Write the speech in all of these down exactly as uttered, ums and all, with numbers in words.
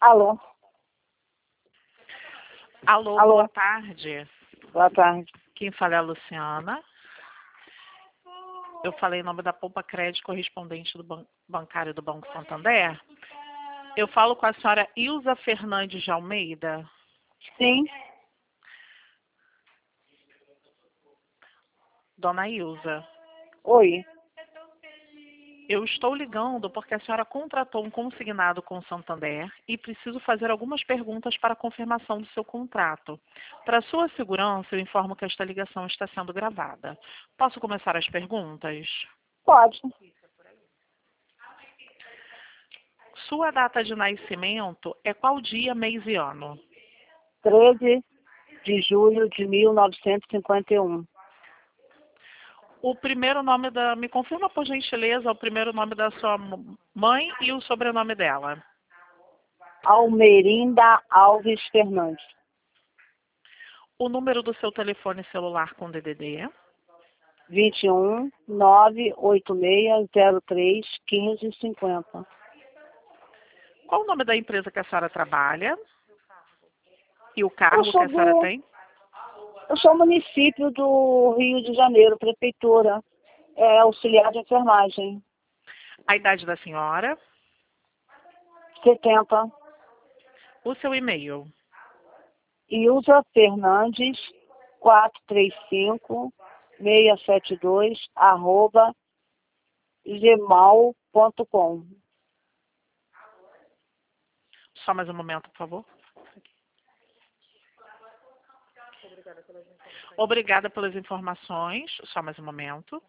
Alô? Alô, Alô? boa tarde. Boa tarde. Quem fala é a Luciana. Eu falei em nome da Poupa Crédito, correspondente do ban bancário do Banco Santander. Eu falo com a senhora Ilza Fernandes de Almeida. Sim, Dona Ilza, oi. eu estou ligando porque a senhora contratou um consignado com o Santander e preciso fazer algumas perguntas para a confirmação do seu contrato. Para sua segurança, eu informo que esta ligação está sendo gravada. Posso começar as perguntas? Pode. Sua data de nascimento é qual dia, mês e ano? treze de julho de mil novecentos e cinquenta e um. O primeiro nome da... Me confirma, por gentileza, o primeiro nome da sua mãe e o sobrenome dela. Almerinda Alves Fernandes. O número do seu telefone celular com D D D. vinte e um, nove oito seis zero três, quinze cinquenta. Qual o nome da empresa que a senhora trabalha? E o Eu cargo que sou a senhora do, tem? eu sou município do Rio de Janeiro, prefeitura, é auxiliar de enfermagem, A idade da senhora? setenta. O seu e-mail? Ilza Fernandes, quatrocentos e trinta e cinco, seiscentos e setenta e dois, arroba gmail ponto com. Só mais um momento, por favor. Obrigada pelas informações. Só mais um momento.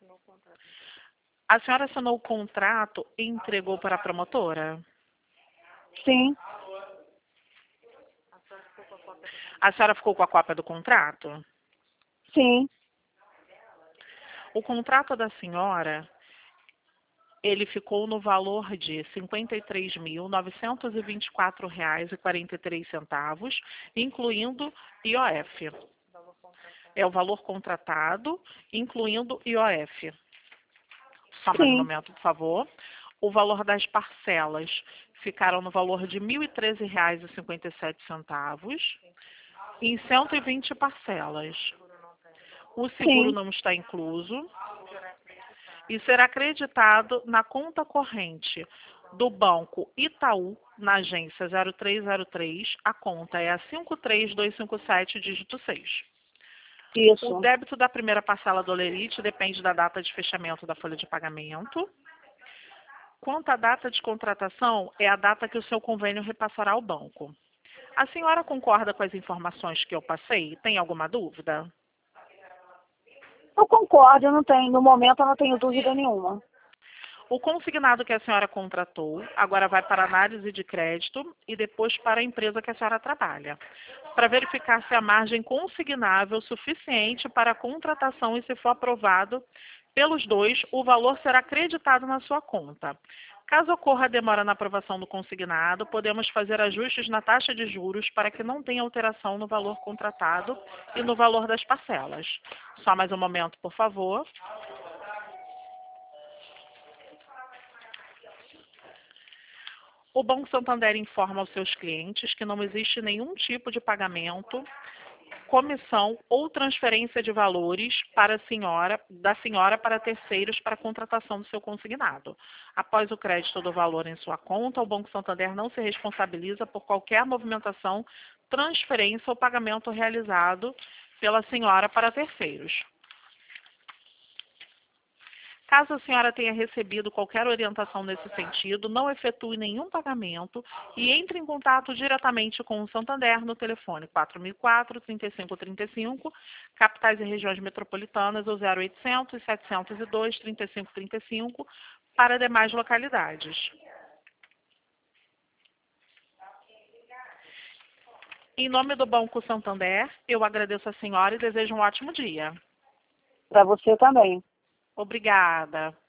A senhora assinou o contrato e entregou para a promotora? Sim, A senhora ficou com a cópia do contrato? sim, O contrato da senhora, ele ficou no valor de cinquenta e três mil, novecentos e vinte e quatro reais e quarenta e três centavos, incluindo I O F. É o valor contratado, incluindo I O F. Só mais um sim, momento, por favor. O valor das parcelas ficaram no valor de mil e treze reais e cinquenta e sete centavos, em cento e vinte parcelas. O seguro sim, não está incluso e será acreditado na conta corrente do Banco Itaú, na agência zero três zero três. A conta é a cinco três dois cinco sete, dígito seis. O isso. débito da primeira parcela do Olerite depende da data de fechamento da folha de pagamento. Quanto à data de contratação, é a data que o seu convênio repassará ao banco. A senhora concorda com as informações que eu passei? Tem alguma dúvida? Eu concordo, eu não tenho, no momento eu não tenho dúvida nenhuma. O consignado que a senhora contratou agora vai para análise de crédito e depois para a empresa que a senhora trabalha, para verificar se a margem consignável é suficiente para a contratação e, se for aprovado pelos dois, o valor será acreditado na sua conta. Caso ocorra demora na aprovação do consignado, podemos fazer ajustes na taxa de juros para que não tenha alteração no valor contratado e no valor das parcelas. Só mais um momento, por favor. O Banco Santander informa aos seus clientes que não existe nenhum tipo de pagamento, comissão ou transferência de valores para a senhora, da senhora para terceiros para a contratação do seu consignado. Após o crédito do valor em sua conta, o Banco Santander não se responsabiliza por qualquer movimentação, transferência ou pagamento realizado pela senhora para terceiros. Caso a senhora tenha recebido qualquer orientação nesse sentido, não efetue nenhum pagamento e entre em contato diretamente com o Santander no telefone quatro mil e quatro, trinta e cinco trinta e cinco, capitais e regiões metropolitanas, ou zero oitocentos, setecentos e dois, trinta e cinco trinta e cinco, para demais localidades. Em nome do Banco Santander, eu agradeço a senhora e desejo um ótimo dia. Para você também. Obrigada.